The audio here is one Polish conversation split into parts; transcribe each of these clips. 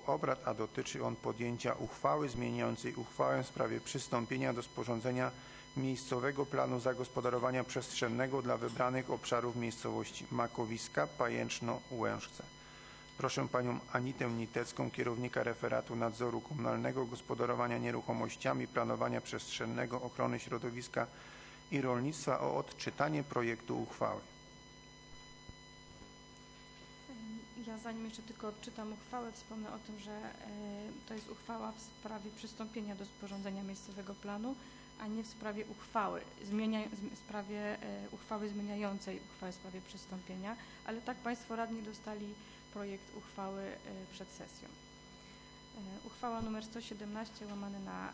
obrad, a dotyczy on podjęcia uchwały zmieniającej uchwałę w sprawie przystąpienia do sporządzenia miejscowego planu zagospodarowania przestrzennego dla wybranych obszarów miejscowości Makowiska, Pajęczno, Łężce. Proszę Panią Anitę Nitecką, kierownika referatu nadzoru komunalnego, gospodarowania nieruchomościami, planowania przestrzennego, ochrony środowiska i rolnictwa o odczytanie projektu uchwały. Ja zanim jeszcze tylko odczytam uchwałę, wspomnę o tym, że to jest uchwała w sprawie przystąpienia do sporządzenia miejscowego planu, a nie w sprawie uchwały, uchwały zmieniającej uchwałę w sprawie przystąpienia, ale tak Państwo radni dostali projekt uchwały przed sesją. Uchwała nr 117 łamane na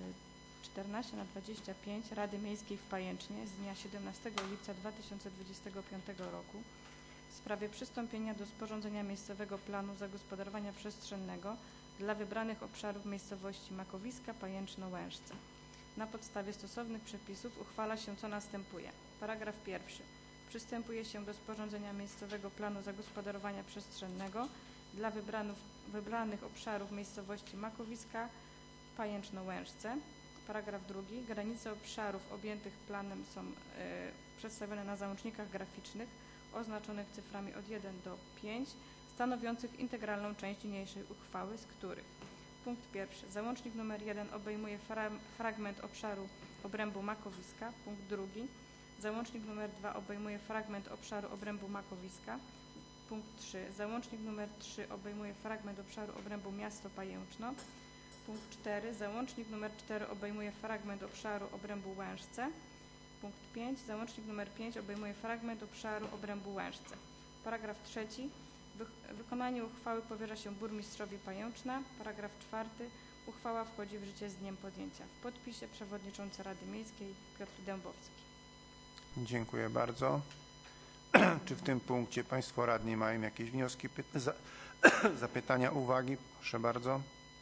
14/25 Rady Miejskiej w Pajęcznie z dnia 17 lipca 2025 roku w sprawie przystąpienia do sporządzenia miejscowego planu zagospodarowania przestrzennego dla wybranych obszarów miejscowości Makowiska, Pajęczno, Łężce. Na podstawie stosownych przepisów uchwala się, co następuje. Paragraf pierwszy. Przystępuje się do sporządzenia miejscowego planu zagospodarowania przestrzennego dla wybranych obszarów miejscowości Makowiska, Pajęczno, Łężce. Paragraf drugi. Granice obszarów objętych planem są przedstawione na załącznikach graficznych oznaczonych cyframi od 1 do 5, stanowiących integralną część niniejszej uchwały, z których punkt pierwszy. Załącznik nr 1 obejmuje fragment obszaru obrębu Makowiska. Punkt drugi. Załącznik nr 2 obejmuje fragment obszaru obrębu Makowiska. Punkt 3. Załącznik nr 3 obejmuje fragment obszaru obrębu miasto Pajęczno. Punkt 4. Załącznik nr 4 obejmuje fragment obszaru obrębu Łężce. Punkt 5. Załącznik nr 5 obejmuje fragment obszaru obrębu Łężce. Paragraf trzeci. Wykonanie uchwały powierza się burmistrzowi Pajęczna. Paragraf czwarty. Uchwała wchodzi w życie z dniem podjęcia. W podpisie przewodniczący Rady Miejskiej Piotr Dębowski. Dziękuję bardzo. Czy w tym punkcie Państwo radni mają jakieś wnioski, zapytania, uwagi? Proszę bardzo.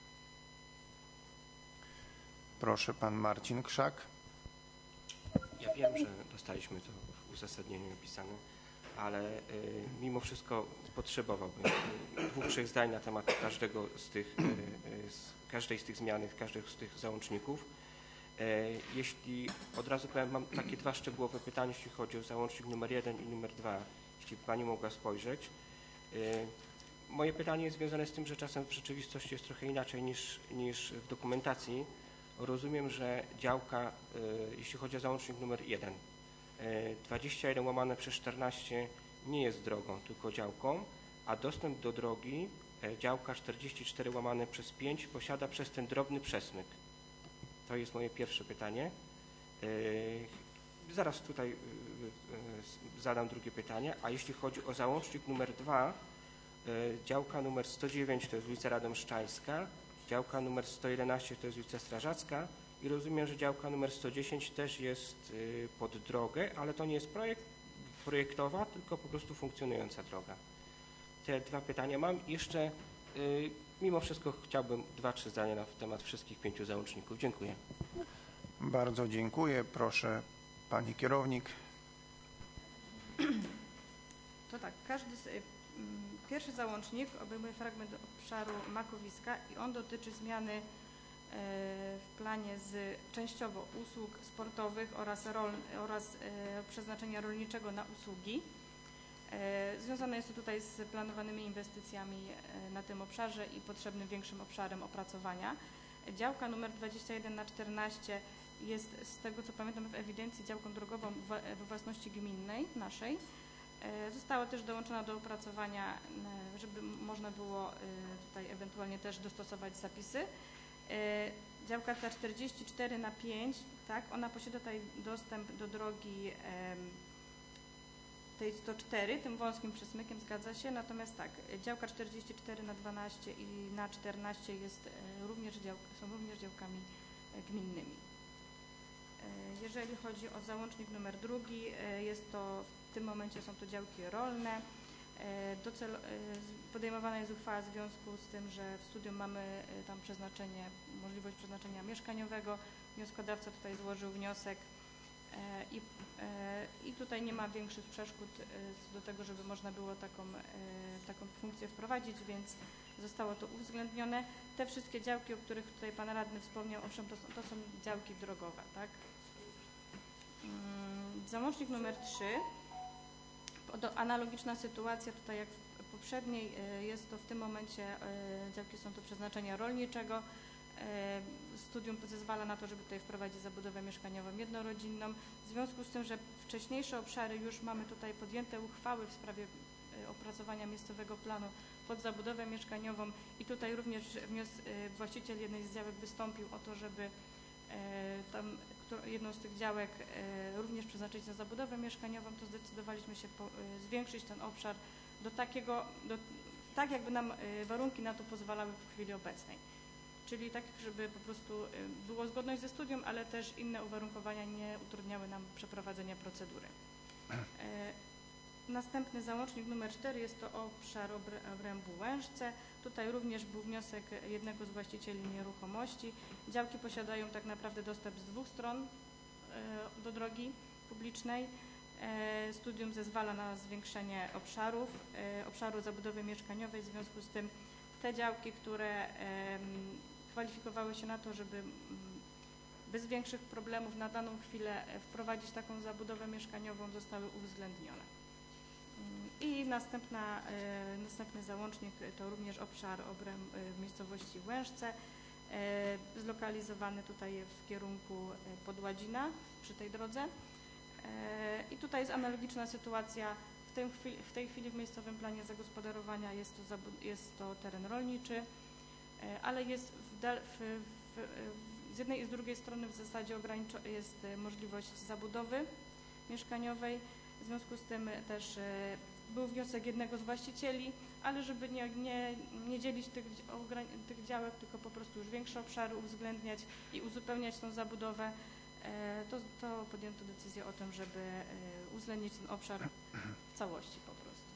Proszę Pan Marcin Krzak. Ja wiem, że dostaliśmy to w uzasadnieniu napisane, ale mimo wszystko potrzebowałbym 2-3 zdań na temat każdej z tych zmian, każdego z tych załączników. Jeśli od razu powiem, mam takie 2 szczegółowe pytania, jeśli chodzi o załącznik numer 1 i numer 2, jeśli Pani mogła spojrzeć. Moje pytanie jest związane z tym, że czasem w rzeczywistości jest trochę inaczej niż w dokumentacji. Rozumiem, że działka, jeśli chodzi o załącznik numer 1, 21/14 nie jest drogą, tylko działką, a dostęp do drogi działka 44/5 posiada przez ten drobny przesmyk. To jest moje pierwsze pytanie. Zaraz tutaj zadam drugie pytanie. A jeśli chodzi o załącznik numer 2, działka numer 109 to jest ulica Radomszczańska, działka numer 111 to jest ulica Strażacka i rozumiem, że działka numer 110 też jest pod drogę, ale to nie jest projektowa, tylko po prostu funkcjonująca droga. Te 2 pytania mam. Jeszcze mimo wszystko chciałbym 2-3 zdania na temat wszystkich 5 załączników. Dziękuję. Bardzo dziękuję. Proszę Pani kierownik. To tak, pierwszy załącznik obejmuje fragment obszaru Makowiska i on dotyczy zmiany w planie z częściowo usług sportowych oraz przeznaczenia rolniczego na usługi. Związane jest to tutaj z planowanymi inwestycjami na tym obszarze i potrzebnym większym obszarem opracowania. Działka numer 21/14 jest, z tego co pamiętam, w ewidencji działką drogową we własności gminnej naszej. Została też dołączona do opracowania, żeby można było tutaj ewentualnie też dostosować zapisy. Działka ta 44/5, tak, ona posiada tutaj dostęp do drogi tej 104, tym wąskim przesmykiem, zgadza się, natomiast tak, działka 44/12 i na 14 są również działkami gminnymi. Jeżeli chodzi o załącznik numer 2, jest to, w tym momencie są to działki rolne. Podejmowana jest uchwała w związku z tym, że w studium mamy tam możliwość przeznaczenia mieszkaniowego. Wnioskodawca tutaj złożył wniosek I tutaj nie ma większych przeszkód do tego, żeby można było taką funkcję wprowadzić, więc zostało to uwzględnione. Te wszystkie działki, o których tutaj Pan Radny wspomniał, owszem, to są działki drogowe, tak? Załącznik numer 3. Analogiczna sytuacja tutaj jak w poprzedniej, jest to w tym momencie, działki są to przeznaczenia rolniczego. Studium zezwala na to, żeby tutaj wprowadzić zabudowę mieszkaniową jednorodzinną. W związku z tym, że wcześniejsze obszary już mamy tutaj podjęte uchwały w sprawie opracowania miejscowego planu pod zabudowę mieszkaniową i tutaj również właściciel jednej z działek wystąpił o to, żeby tam jedną z tych działek również przeznaczyć na zabudowę mieszkaniową, to zdecydowaliśmy się zwiększyć ten obszar do takiego, tak jakby nam warunki na to pozwalały w chwili obecnej. Czyli tak, żeby po prostu było zgodność ze studium, ale też inne uwarunkowania nie utrudniały nam przeprowadzenia procedury. Następny załącznik numer 4 jest to obszar obrębu Łężce. Tutaj również był wniosek jednego z właścicieli nieruchomości. Działki posiadają tak naprawdę dostęp z dwóch stron do drogi publicznej. Studium zezwala na zwiększenie obszaru zabudowy mieszkaniowej. W związku z tym te działki, które kwalifikowały się na to, żeby bez większych problemów na daną chwilę wprowadzić taką zabudowę mieszkaniową, zostały uwzględnione. I następny załącznik to również obszar w miejscowości Łężce, zlokalizowany tutaj w kierunku Podładzina przy tej drodze. I tutaj jest analogiczna sytuacja. W tej chwili w miejscowym planie zagospodarowania jest to teren rolniczy, ale jest z jednej i z drugiej strony w zasadzie jest możliwość zabudowy mieszkaniowej. W związku z tym też był wniosek jednego z właścicieli, ale żeby nie dzielić tych działek, tylko po prostu już większe obszary uwzględniać i uzupełniać tą zabudowę, to podjęto decyzję o tym, żeby uwzględnić ten obszar w całości po prostu.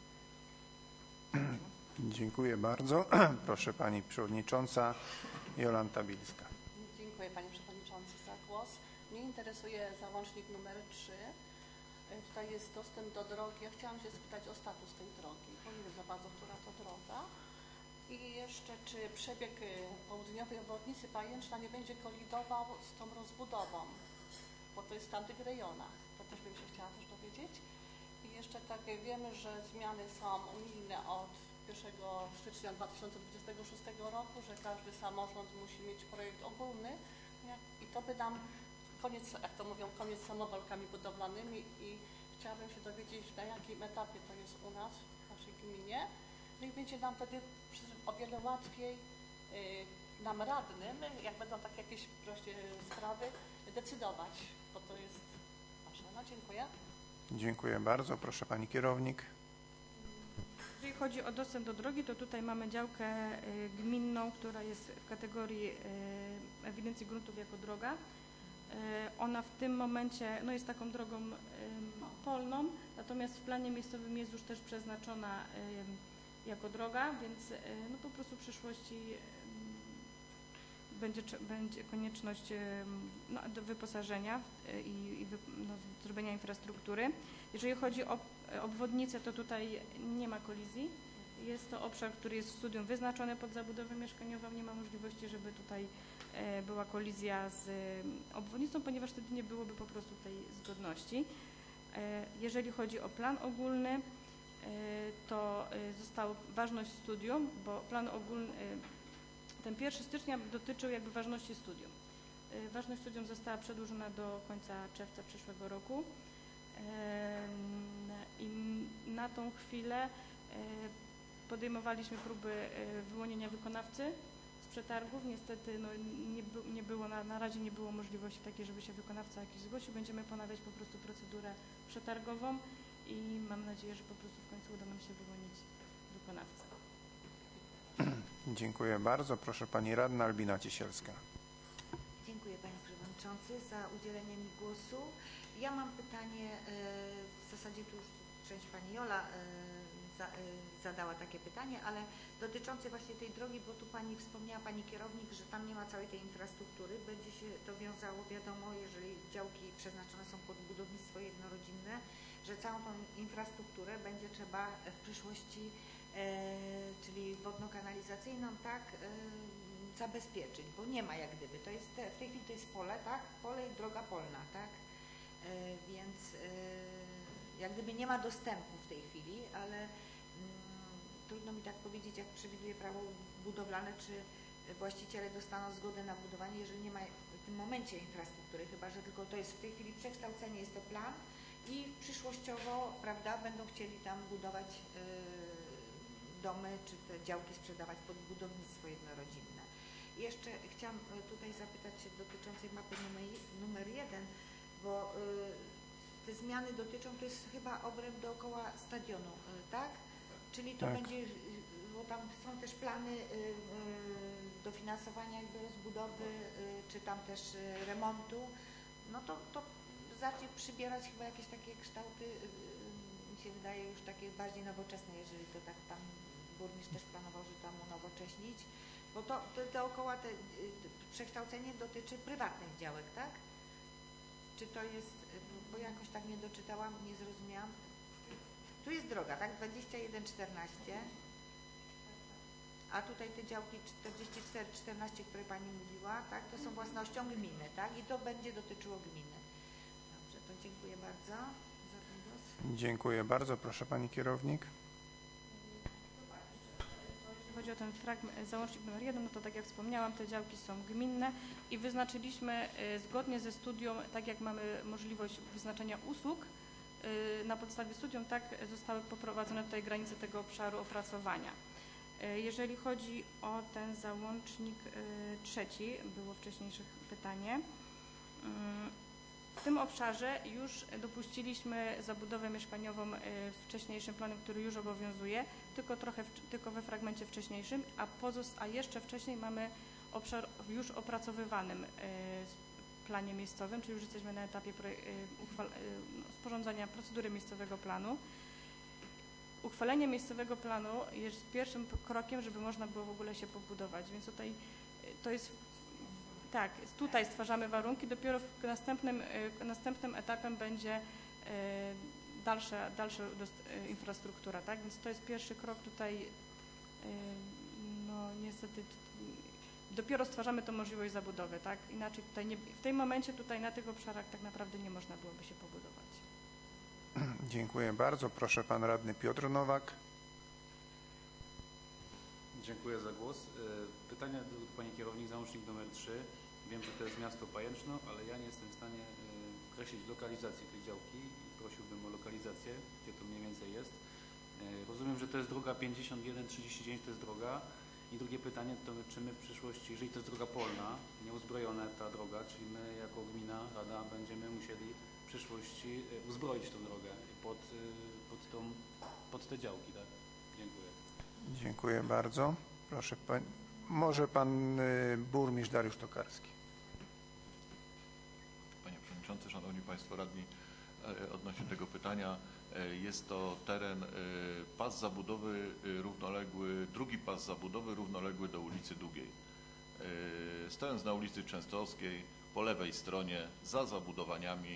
Dziękuję bardzo. Proszę Pani Przewodnicząca Jolanta Bilska. Dziękuję Panie Przewodniczący za głos. Mnie interesuje załącznik numer 3. Tutaj jest dostęp do drogi. Ja chciałam się spytać o status tej drogi, bo nie wiem za bardzo, która to droga. I jeszcze, czy przebieg południowej obwodnicy Pajęczna nie będzie kolidował z tą rozbudową, bo to jest w tamtych rejonach. To też bym się chciała też dowiedzieć. I jeszcze tak, wiemy, że zmiany są unijne od 1 stycznia 2026 roku, że każdy samorząd musi mieć projekt ogólny i to by nam koniec, jak to mówią, koniec z samowolkami budowlanymi i chciałabym się dowiedzieć, na jakim etapie to jest u nas, w naszej gminie. No i będzie nam wtedy o wiele łatwiej nam radnym, jak będą takie jakieś proste sprawy, decydować, bo to jest ważne. No, dziękuję. Dziękuję bardzo. Proszę Pani Kierownik. Jeżeli chodzi o dostęp do drogi, to tutaj mamy działkę gminną, która jest w kategorii ewidencji gruntów jako droga. Ona w tym momencie jest taką drogą polną, natomiast w planie miejscowym jest już też przeznaczona jako droga, więc po prostu w przyszłości będzie konieczność do wyposażenia i zrobienia infrastruktury. Jeżeli chodzi o obwodnicę, to tutaj nie ma kolizji. Jest to obszar, który jest w studium wyznaczony pod zabudowę mieszkaniową. Nie ma możliwości, żeby tutaj była kolizja z obwodnicą, ponieważ wtedy nie byłoby po prostu tej zgodności. Jeżeli chodzi o plan ogólny, to została ważność studium, bo plan ogólny, ten 1 stycznia dotyczył jakby ważności studium. Ważność studium została przedłużona do końca czerwca przyszłego roku i na tą chwilę podejmowaliśmy próby wyłonienia wykonawcy z przetargów. Niestety nie było, na razie nie było możliwości takiej, żeby się wykonawca jakiś zgłosił. Będziemy ponawiać po prostu procedurę przetargową i mam nadzieję, że po prostu w końcu uda nam się wyłonić wykonawcę. Dziękuję bardzo. Proszę Pani Radna Albina Ciesielska. Dziękuję Panie Przewodniczący za udzielenie mi głosu. Ja mam pytanie, w zasadzie tu już część Pani Jola zadała takie pytanie, ale dotyczące właśnie tej drogi, bo tu Pani wspomniała, Pani kierownik, że tam nie ma całej tej infrastruktury. Będzie się to wiązało, wiadomo, jeżeli działki przeznaczone są pod budownictwo jednorodzinne, że całą tą infrastrukturę będzie trzeba w przyszłości, czyli wodno-kanalizacyjną, tak, zabezpieczyć, bo nie ma jak gdyby. To jest w tej chwili to jest pole, tak? Pole i droga polna, tak? Więc jak gdyby nie ma dostępu w tej chwili, ale trudno mi tak powiedzieć, jak przewiduje prawo budowlane, czy właściciele dostaną zgodę na budowanie, jeżeli nie ma w tym momencie infrastruktury, chyba że tylko to jest w tej chwili przekształcenie, jest to plan i przyszłościowo, prawda, będą chcieli tam budować domy, czy te działki sprzedawać pod budownictwo jednorodzinne. I jeszcze chciałam tutaj zapytać się dotyczącej mapy numer 1, bo te zmiany dotyczą, to jest chyba obręb dookoła stadionu, tak? Czyli to tak. będzie, bo tam są też plany dofinansowania jakby rozbudowy, czy tam też remontu, no to zacznie przybierać chyba jakieś takie kształty, mi się wydaje już takie bardziej nowoczesne, jeżeli to tak Pan burmistrz też planował, że tam unowocześnić, bo to dookoła te przekształcenie dotyczy prywatnych działek, tak? Czy to jest, bo jakoś tak nie doczytałam, nie zrozumiałam. Tu jest droga, tak? 2114. A tutaj te działki 44-14, które Pani mówiła, tak? To są własnością gminy, tak? I to będzie dotyczyło gminy. Dobrze, to dziękuję bardzo za ten głos. Dziękuję bardzo. Proszę Pani kierownik. Jeśli chodzi o ten fragment, załącznik numer 1, no to tak jak wspomniałam, te działki są gminne i wyznaczyliśmy zgodnie ze studium, tak jak mamy możliwość wyznaczenia usług, na podstawie studium, tak zostały poprowadzone tutaj granice tego obszaru opracowania. Jeżeli chodzi o ten załącznik 3, było wcześniejsze pytanie, w tym obszarze już dopuściliśmy zabudowę mieszkaniową wcześniejszym planem, który już obowiązuje, tylko we fragmencie wcześniejszym, a jeszcze wcześniej mamy obszar w już opracowywanym planie miejscowym, czyli już jesteśmy na etapie sporządzania procedury miejscowego planu. Uchwalenie miejscowego planu jest pierwszym krokiem, żeby można było w ogóle się pobudować, więc tutaj to jest tak, tutaj stwarzamy warunki, dopiero w następnym etapem będzie dalsza infrastruktura, tak, więc to jest pierwszy krok tutaj, no niestety dopiero stwarzamy tą możliwość zabudowy, tak, inaczej tutaj nie, w tym momencie tutaj na tych obszarach tak naprawdę nie można byłoby się pobudować. Dziękuję bardzo. Proszę Pan Radny Piotr Nowak. Dziękuję za głos. Pytanie do Pani Kierownik, załącznik numer 3. Wiem, że to jest miasto Pajęczno, ale ja nie jestem w stanie określić lokalizacji tej działki i prosiłbym o lokalizację, gdzie to mniej więcej jest. Rozumiem, że to jest droga 5139, to jest droga. I drugie pytanie to, czy my w przyszłości, jeżeli to jest droga polna, nieuzbrojona ta droga, czyli my jako gmina, rada będziemy musieli w przyszłości uzbroić tą drogę pod te działki, tak? Dziękuję. Dziękuję bardzo. Proszę Pan, może Pan burmistrz Dariusz Tokarski. Panie Przewodniczący, Szanowni Państwo Radni, odnośnie tego pytania, jest to teren, pas zabudowy równoległy, drugi pas zabudowy równoległy do ulicy Długiej. Stojąc na ulicy Częstochowskiej, po lewej stronie, za zabudowaniami,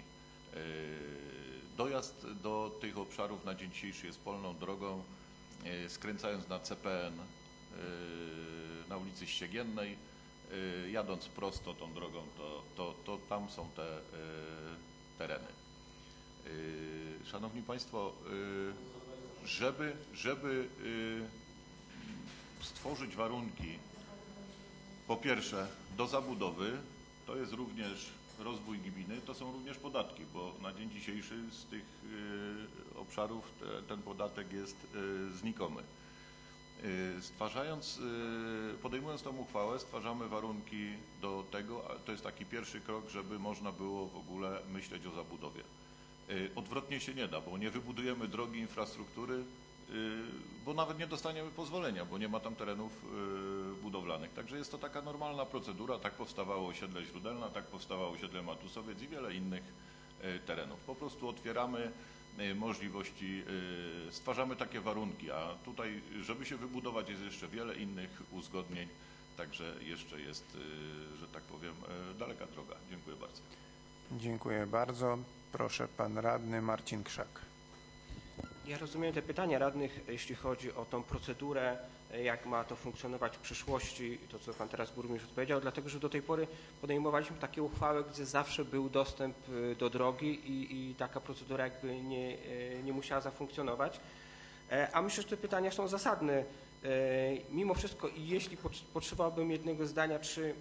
dojazd do tych obszarów na dzień dzisiejszy jest polną drogą. Skręcając na CPN na ulicy Ściegiennej, jadąc prosto tą drogą, to tam są te tereny. Szanowni Państwo, żeby stworzyć warunki, po pierwsze do zabudowy, to jest również rozwój gminy, to są również podatki, bo na dzień dzisiejszy z tych obszarów ten podatek jest znikomy. Podejmując tą uchwałę, stwarzamy warunki do tego, to jest taki pierwszy krok, żeby można było w ogóle myśleć o zabudowie. Odwrotnie się nie da, bo nie wybudujemy drogi, infrastruktury, bo nawet nie dostaniemy pozwolenia, bo nie ma tam terenów budowlanych. Także jest to taka normalna procedura, tak powstawało osiedle Źródelna, tak powstawało osiedle Matusowiec i wiele innych terenów. Po prostu otwieramy możliwości, stwarzamy takie warunki, a tutaj, żeby się wybudować, jest jeszcze wiele innych uzgodnień, także jeszcze jest, że tak powiem, daleka droga. Dziękuję bardzo. Dziękuję bardzo. Proszę pan radny Marcin Krzak. Ja rozumiem te pytania radnych, jeśli chodzi o tą procedurę, jak ma to funkcjonować w przyszłości, to co pan teraz burmistrz odpowiedział, dlatego że do tej pory podejmowaliśmy takie uchwały, gdzie zawsze był dostęp do drogi i taka procedura jakby nie musiała zafunkcjonować. A myślę, że te pytania są zasadne. Mimo wszystko, jeśli potrzebowałbym jednego zdania, czy,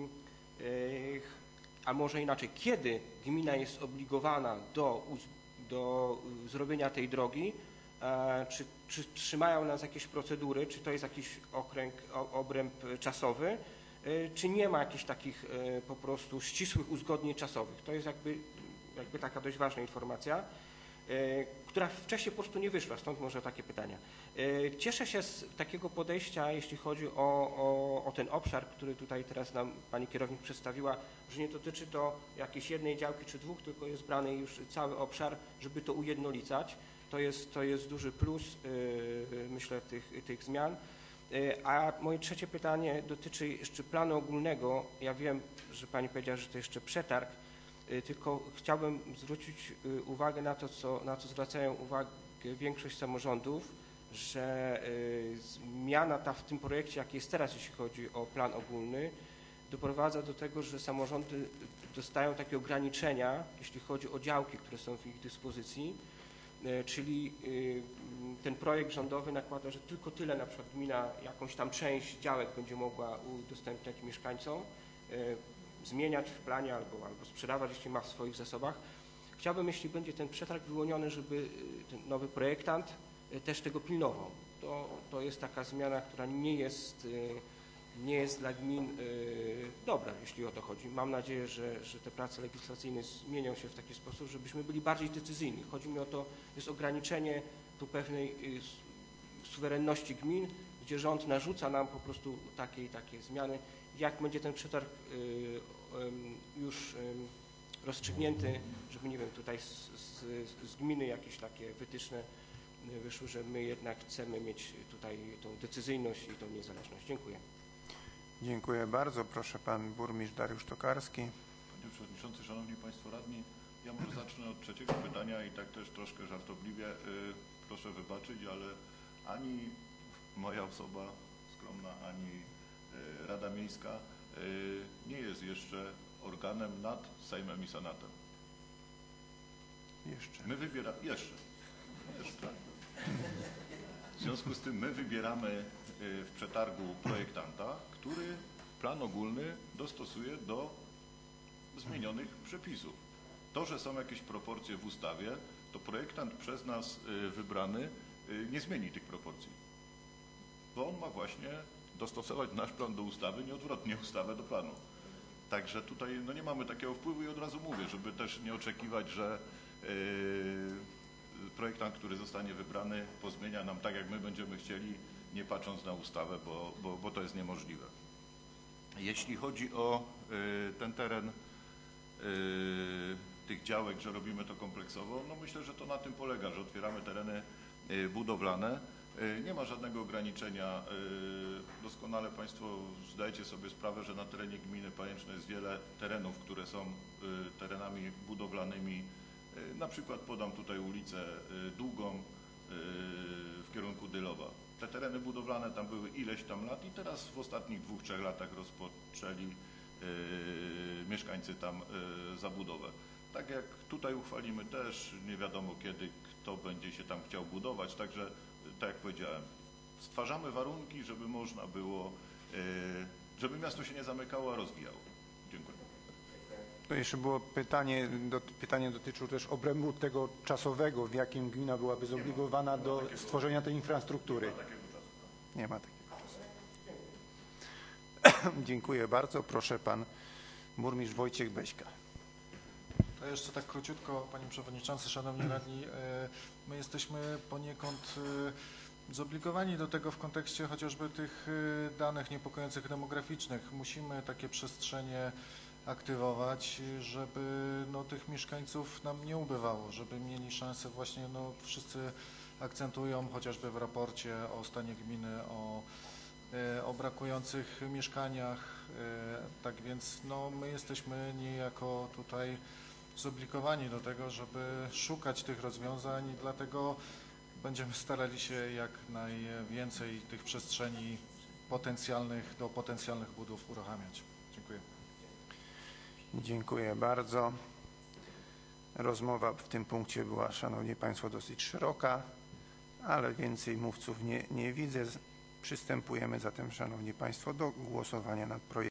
a może inaczej, kiedy gmina jest obligowana do zrobienia tej drogi, czy trzymają nas jakieś procedury, czy to jest jakiś obręb czasowy, czy nie ma jakichś takich po prostu ścisłych uzgodnień czasowych. To jest jakby taka dość ważna informacja, która wcześniej po prostu nie wyszła, stąd może takie pytania. Cieszę się z takiego podejścia, jeśli chodzi o ten obszar, który tutaj teraz nam pani kierownik przedstawiła, że nie dotyczy to jakiejś jednej działki czy dwóch, tylko jest brany już cały obszar, żeby to ujednolicać. To jest duży plus, myślę, tych zmian. A moje trzecie pytanie dotyczy jeszcze planu ogólnego. Ja wiem, że pani powiedziała, że to jeszcze przetarg, tylko chciałbym zwrócić uwagę na to, na co zwracają uwagę większość samorządów, że zmiana ta w tym projekcie, jaki jest teraz, jeśli chodzi o plan ogólny, doprowadza do tego, że samorządy dostają takie ograniczenia, jeśli chodzi o działki, które są w ich dyspozycji, czyli ten projekt rządowy nakłada, że tylko tyle na przykład gmina jakąś tam część działek będzie mogła udostępniać mieszkańcom, zmieniać w planie albo sprzedawać, jeśli ma w swoich zasobach. Chciałbym, jeśli będzie ten przetarg wyłoniony, żeby ten nowy projektant też tego pilnował. To jest taka zmiana, która nie jest dla gmin dobra, jeśli o to chodzi. Mam nadzieję, że te prace legislacyjne zmienią się w taki sposób, żebyśmy byli bardziej decyzyjni. Chodzi mi o to, jest ograniczenie tu pewnej suwerenności gmin, gdzie rząd narzuca nam po prostu takie i takie zmiany. Jak będzie ten przetarg już rozstrzygnięty, żeby, nie wiem, tutaj z gminy jakieś takie wytyczne wyszły, że my jednak chcemy mieć tutaj tą decyzyjność i tą niezależność. Dziękuję. Dziękuję bardzo. Proszę pan burmistrz Dariusz Tokarski. Panie Przewodniczący, Szanowni Państwo Radni, ja może zacznę od trzeciego pytania i tak też troszkę żartobliwie. Proszę wybaczyć, ale ani moja osoba skromna, ani Rada Miejska nie jest jeszcze organem nad Sejmem i Senatem. Jeszcze. My wybieramy, jeszcze. W związku z tym my wybieramy w przetargu projektanta, który plan ogólny dostosuje do zmienionych przepisów. To, że są jakieś proporcje w ustawie, to projektant przez nas wybrany nie zmieni tych proporcji, bo on ma właśnie dostosować nasz plan do ustawy, nie odwrotnie ustawę do planu. Także tutaj no nie mamy takiego wpływu i od razu mówię, żeby też nie oczekiwać, że projektant, który zostanie wybrany, pozmienia nam tak, jak my będziemy chcieli, nie patrząc na ustawę, bo to jest niemożliwe. Jeśli chodzi o ten teren tych działek, że robimy to kompleksowo, no myślę, że to na tym polega, że otwieramy tereny budowlane. Nie ma żadnego ograniczenia. Doskonale Państwo zdajecie sobie sprawę, że na terenie gminy Pajęczno jest wiele terenów, które są terenami budowlanymi. Na przykład podam tutaj ulicę Długą w kierunku Dylowa. Te tereny budowlane tam były ileś tam lat i teraz w ostatnich 2-3 latach rozpoczęli mieszkańcy tam zabudowę. Tak jak tutaj uchwalimy też, nie wiadomo kiedy kto będzie się tam chciał budować, także tak jak powiedziałem, stwarzamy warunki, żeby można było, żeby miasto się nie zamykało, a rozwijało. Dziękuję. To jeszcze było pytanie dotyczyło też obrębu tego czasowego, w jakim gmina byłaby zobligowana do stworzenia tej infrastruktury. Nie ma takiego czasu. Dziękuję bardzo. Proszę pan burmistrz Wojciech Beśka. To jeszcze tak króciutko, Panie Przewodniczący, Szanowni Radni, my jesteśmy poniekąd zobligowani do tego w kontekście chociażby tych danych niepokojących demograficznych. Musimy takie przestrzenie aktywować, żeby no, tych mieszkańców nam nie ubywało, żeby mieli szansę właśnie, no, wszyscy akcentują chociażby w raporcie o stanie gminy, o brakujących mieszkaniach, tak więc no, my jesteśmy niejako tutaj zobligowani do tego, żeby szukać tych rozwiązań i dlatego będziemy starali się jak najwięcej tych przestrzeni do potencjalnych budów uruchamiać. Dziękuję. Dziękuję bardzo. Rozmowa w tym punkcie była, Szanowni Państwo, dosyć szeroka, ale więcej mówców nie widzę. Przystępujemy zatem, Szanowni Państwo, do głosowania nad projektem.